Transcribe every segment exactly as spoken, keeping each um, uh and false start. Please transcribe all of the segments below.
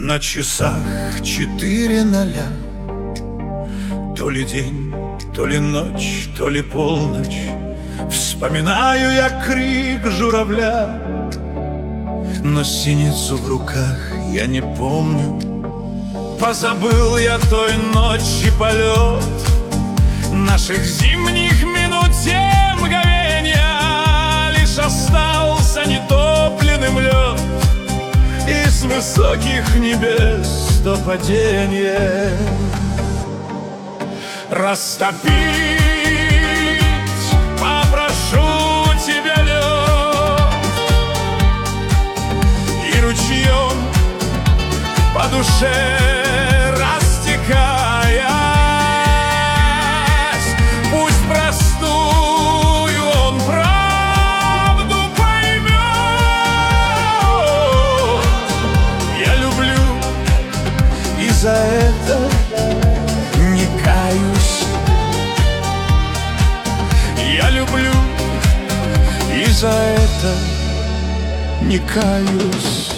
На часах четыре ноля. То ли день, то ли ночь, то ли полночь. Вспоминаю я крик журавля, но синицу в руках я не помню. Позабыл я той ночи полет, наших зимних минут те мгновенья. Лишь остался нетопленным лед, и с высоких небес то падение. Растопить попрошу тебя лед, и ручьем по душе растекаясь, пусть простую он правду поймет. Я люблю, и за это не каюсь. Я люблю, и за это не каюсь.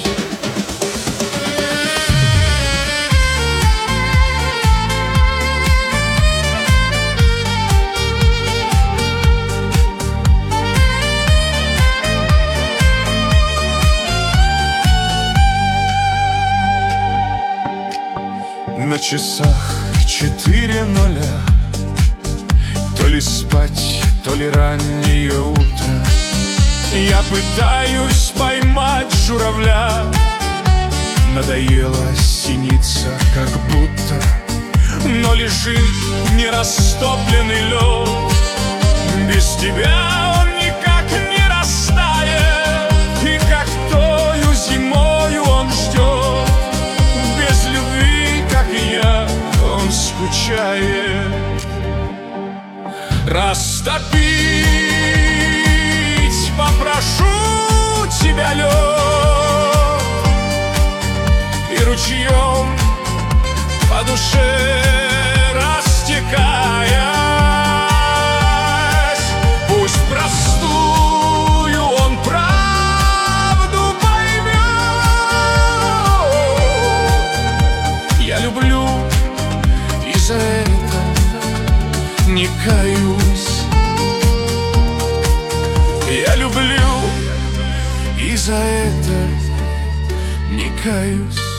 На часах четыре ноля. То ли спать, то ли раннее утро. Я пытаюсь поймать журавля. Надоела синица как будто, но лежит нерастопленный лед. Без тебя он никак не растает, и как тою зимою он ждет. Без любви, как и я, он скучает. Растопить попрошу тебя лед, и ручьем по душе растекаясь, пусть простую он правду поймет. Я люблю, и за это не каюсь. Я люблю, и за это не каюсь.